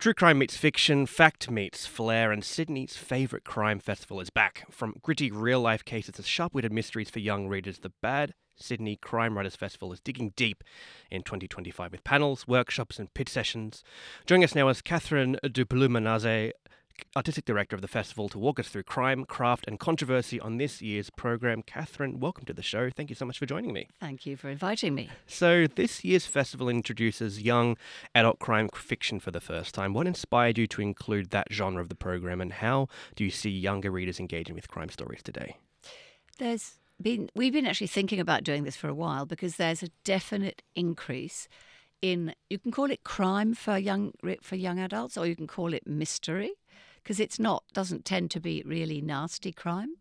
True crime meets fiction, fact meets flair, and Sydney's favourite crime festival is back. From gritty real-life cases to sharp-witted mysteries for young readers, the Bad Sydney Crime Writers Festival is digging deep in 2025 with panels, workshops and pitch sessions. Joining us now is Catherine Duplumenase, Artistic Director of the festival, to walk us through crime, craft and controversy on this year's program. Catherine, welcome to the show. Thank you so much for joining me. Thank you for inviting me. So this year's festival introduces young adult crime fiction for the first time. What inspired you to include that genre of the program, and how do you see younger readers engaging with crime stories today? We've been actually thinking about doing this for a while because there's a definite increase in, you can call it crime for young adults, or you can call it mystery, because doesn't tend to be really nasty crime.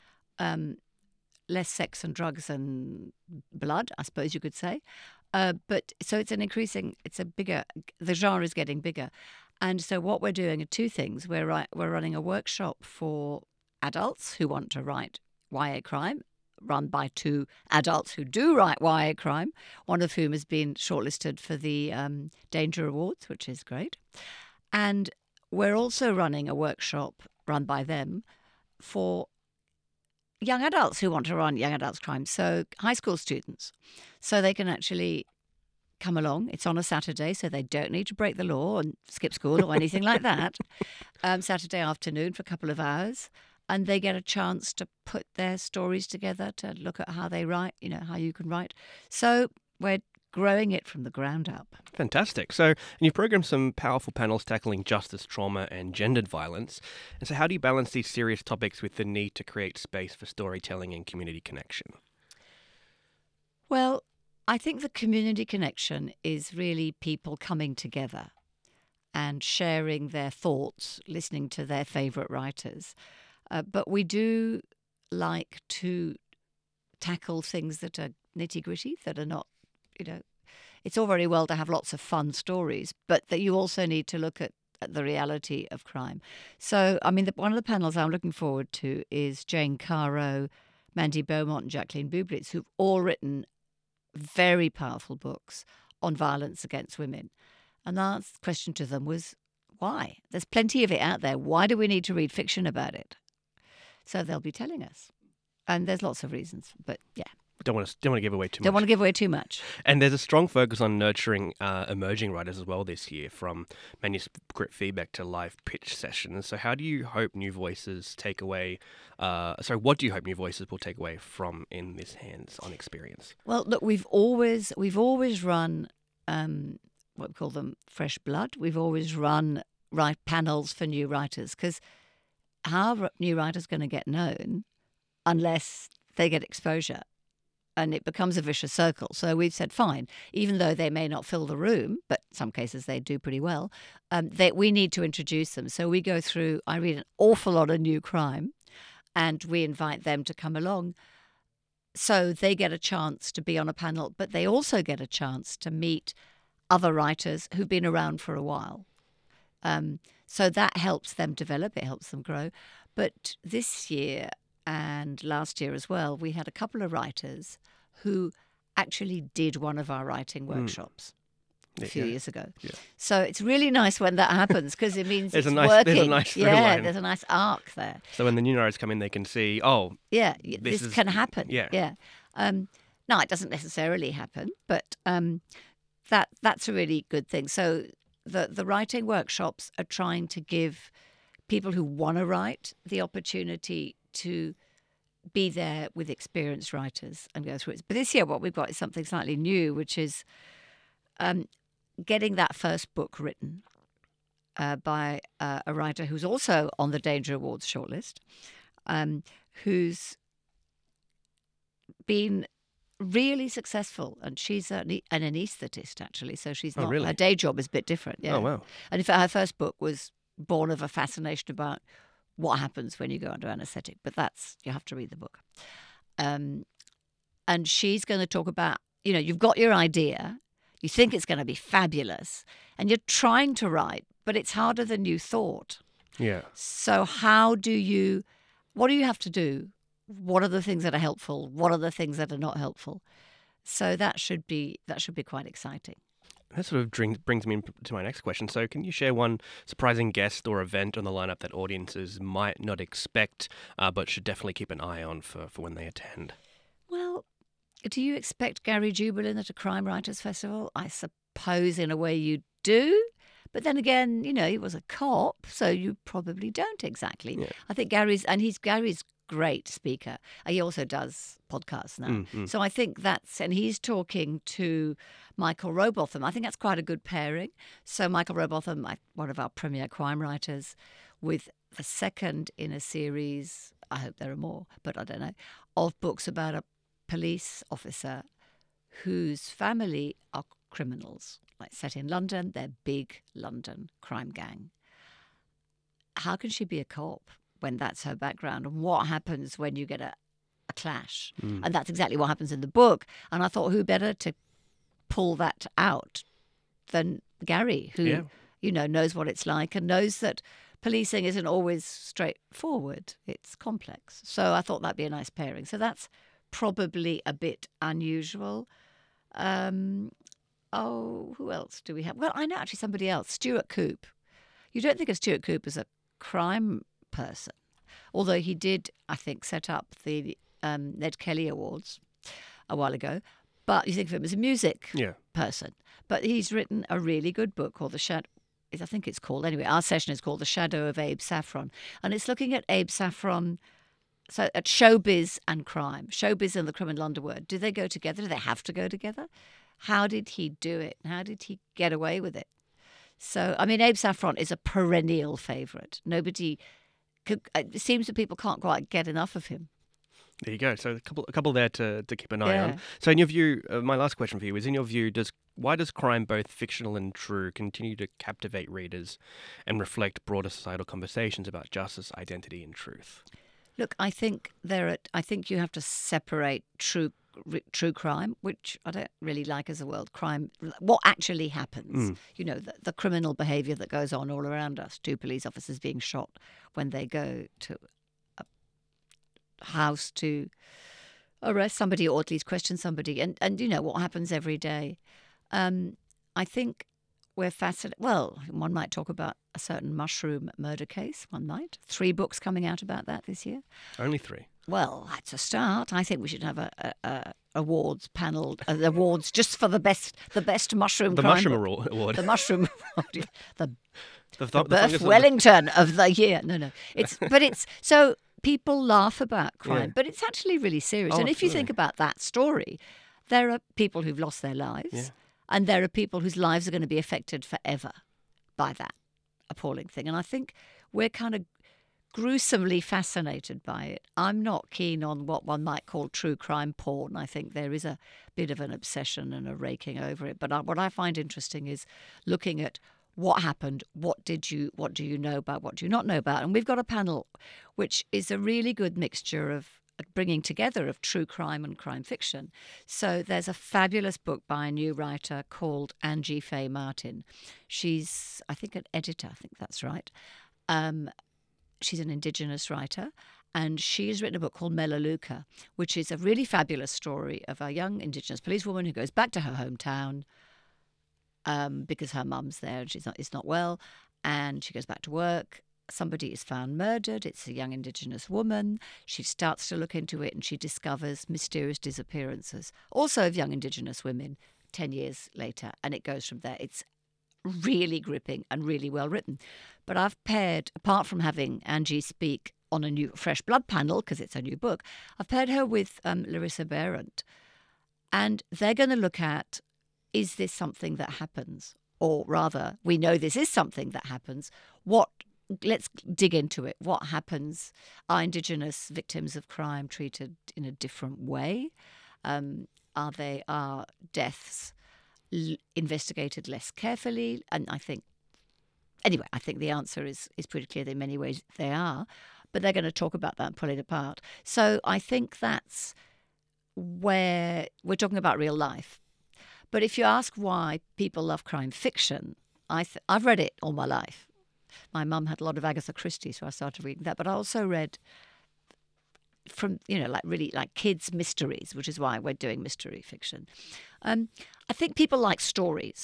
Less sex and drugs and blood, I suppose you could say. But so the genre is getting bigger. And so what we're doing are two things. We're running a workshop for adults who want to write YA crime, run by two adults who do write YA crime, one of whom has been shortlisted for the Danger Awards, which is great. And we're also running a workshop run by them for young adults who want to run young adults crime, so high school students. So they can actually come along. It's on a Saturday, so they don't need to break the law and skip school or anything like that. Saturday afternoon for a couple of hours. And they get a chance to put their stories together, to look at how they write, how you can write. So we're growing it from the ground up. Fantastic. So, and you've programmed some powerful panels tackling justice, trauma and gendered violence. And so how do you balance these serious topics with the need to create space for storytelling and community connection? Well, I think the community connection is really people coming together and sharing their thoughts, listening to their favourite writers. But we do like to tackle things that are nitty-gritty, that are not, it's all very well to have lots of fun stories, but that you also need to look at the reality of crime. So, one of the panels I'm looking forward to is Jane Caro, Mandy Beaumont and Jacqueline Bublitz, who've all written very powerful books on violence against women. And our question to them was, why? There's plenty of it out there. Why do we need to read fiction about it? So they'll be telling us. And there's lots of reasons, but yeah. Don't want to give away too much. Don't want to give away too much. And there's a strong focus on nurturing emerging writers as well this year, from manuscript feedback to live pitch sessions. So how do you hope new voices what do you hope new voices will take away from in this hands-on experience? Well, look, we've always run what we call them fresh blood. We've always run panels for new writers, because how are new writers going to get known unless they get exposure? And it becomes a vicious circle. So we've said, fine, even though they may not fill the room, but in some cases they do pretty well, we need to introduce them. So I read an awful lot of new crime, and we invite them to come along. So they get a chance to be on a panel, but they also get a chance to meet other writers who've been around for a while. So that helps them develop, it helps them grow. But this year and last year as well, we had a couple of writers who actually did one of our writing workshops a few years ago. Yeah. So it's really nice when that happens, because it means working. There's a nice through line. There's a nice arc there. So when the new writers come in, they can see, this can happen. Yeah. No, it doesn't necessarily happen, but that's a really good thing. So the writing workshops are trying to give people who want to write the opportunity to be there with experienced writers and go through it. But this year what we've got is something slightly new, which is getting that first book written by a writer who's also on the Danger Awards shortlist, who's been really successful, and she's an anaesthetist, actually, so she's not. Really? Her day job is a bit different. Yeah. Oh, wow. And in fact, her first book was born of a fascination about what happens when you go under anaesthetic, but you have to read the book. And she's going to talk about, you've got your idea, you think it's going to be fabulous, and you're trying to write, but it's harder than you thought. Yeah. So what do you have to do? What are the things that are helpful? What are the things that are not helpful? So that should be quite exciting. That sort of brings me to my next question. So, can you share one surprising guest or event on the lineup that audiences might not expect, but should definitely keep an eye on for when they attend? Well, do you expect Gary Jubelin at a Crime Writers Festival? I suppose in a way you do. But then again, he was a cop, so you probably don't exactly. Yeah. I think Gary's great speaker. He also does podcasts now. Mm-hmm. So I think and he's talking to Michael Robotham. I think that's quite a good pairing. So Michael Robotham, one of our premier crime writers, with the second in a series, I hope there are more, but I don't know, of books about a police officer whose family are criminals, like set in London, they're big London crime gang. How can she be a cop when that's her background? And what happens when you get a clash? And that's exactly what happens in the book. And I thought, who better to pull that out than Gary, who, knows what it's like and knows that policing isn't always straightforward. It's complex. So I thought that'd be a nice pairing. So that's probably a bit unusual. Who else do we have? Well, I know actually somebody else, Stuart Coupe. You don't think of Stuart Coupe as a crime person, although he did, I think, set up the Ned Kelly Awards a while ago. But you think of him as a music person. But he's written a really good book called I think it's called, anyway, our session is called The Shadow of Abe Saffron. And it's looking at Abe Saffron, so at showbiz and crime. Showbiz and the criminal underworld. Do they go together? Do they have to go together? How did he do it? How did he get away with it? So, I mean, Abe Saffron is a perennial favourite. It seems that people can't quite get enough of him. There you go. So a couple there to keep an eye on. So in your view, my last question for you is, in your view, why does crime, both fictional and true, continue to captivate readers and reflect broader societal conversations about justice, identity and truth? Look, I think you have to separate true crime, which I don't really like as a word. Crime, what actually happens? The criminal behaviour that goes on all around us. 2 police officers being shot when they go to a house to arrest somebody or at least question somebody, and what happens every day. I think we're fascinated. Well, one might talk about a certain mushroom murder case. One might. 3 books coming out about that this year. Only 3. Well, that's a start. I think we should have a awards panel, awards just for the best mushroom. The crime mushroom book. award. The mushroom award. The Beth Wellington of the year. No. It's so people laugh about crime, but it's actually really serious. And if you think about that story, there are people who've lost their lives, and there are people whose lives are going to be affected forever by that appalling thing. And I think we're kind of gruesomely fascinated by it. I'm not keen on what one might call true crime porn. I think there is a bit of an obsession and a raking over it. But what I find interesting is looking at what happened, what do you know about, what do you not know about? And we've got a panel which is a really good mixture of bringing together of true crime and crime fiction. So there's a fabulous book by a new writer called Angie Faye Martin. She's, I think, an editor. I think that's right. She's an Indigenous writer, and she's written a book called Melaleuca, which is a really fabulous story of a young Indigenous policewoman who goes back to her hometown because her mum's there and is not well, and she goes back to work. Somebody is found murdered. It's a young Indigenous woman. She starts to look into it and she discovers mysterious disappearances, also of young Indigenous women, 10 years later, and it goes from there. It's really gripping and really well written. But I've paired, apart from having Angie speak on a new Fresh Blood panel, because it's a new book, I've paired her with Larissa Behrendt. And they're going to look at, is this something that happens? Or rather, we know this is something that happens. Let's dig into it. What happens? Are Indigenous victims of crime treated in a different way? Are deaths investigated less carefully? And I think the answer is pretty clear that in many ways they are. But they're going to talk about that and pull it apart. So I think that's where we're talking about real life. But if you ask why people love crime fiction, I've read it all my life. My mum had a lot of Agatha Christie, so I started reading that. But I also read from, like kids' mysteries, which is why we're doing mystery fiction. I think people like stories.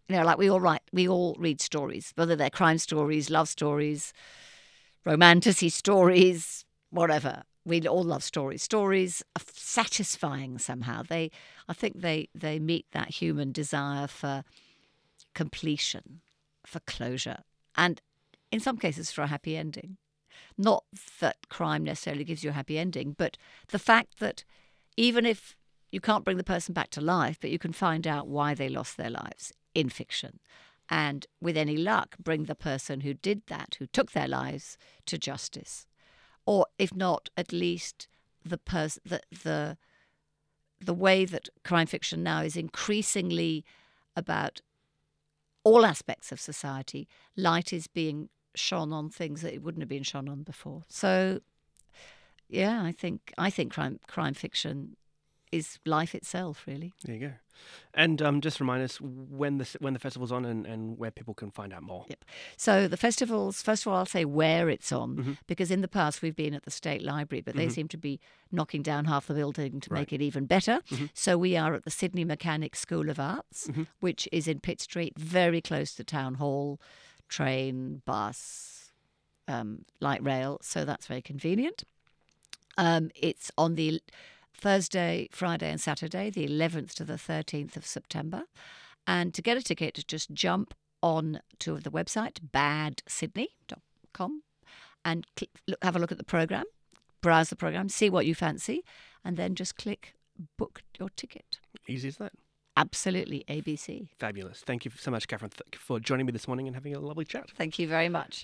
like we all read stories, whether they're crime stories, love stories, romantasy stories, whatever. We all love stories. Stories are satisfying somehow. I think they meet that human desire for completion, for closure, and in some cases for a happy ending. Not that crime necessarily gives you a happy ending, but the fact that even if you can't bring the person back to life, but you can find out why they lost their lives in fiction. And with any luck, bring the person who did that, who took their lives, to justice. Or if not, at least the way that crime fiction now is increasingly about all aspects of society, light is being shone on things that it wouldn't have been shone on before. So, yeah, I think crime fiction is life itself, really. There you go. And just remind us when the festival's on and where people can find out more. Yep. So the festivals, first of all, I'll say where it's on, because in the past we've been at the State Library, but they seem to be knocking down half the building to make it even better. So we are at the Sydney Mechanics School of Arts, which is in Pitt Street, very close to Town Hall, train, bus, light rail, so that's very convenient. It's on the Thursday, Friday and Saturday, the 11th to the 13th of September. And to get a ticket, just jump on to the website, badsydney.com, and have a look at the programme, browse the programme, see what you fancy, and then just click book your ticket. Easy as that. Absolutely, ABC. Fabulous. Thank you so much, Catherine, for joining me this morning and having a lovely chat. Thank you very much.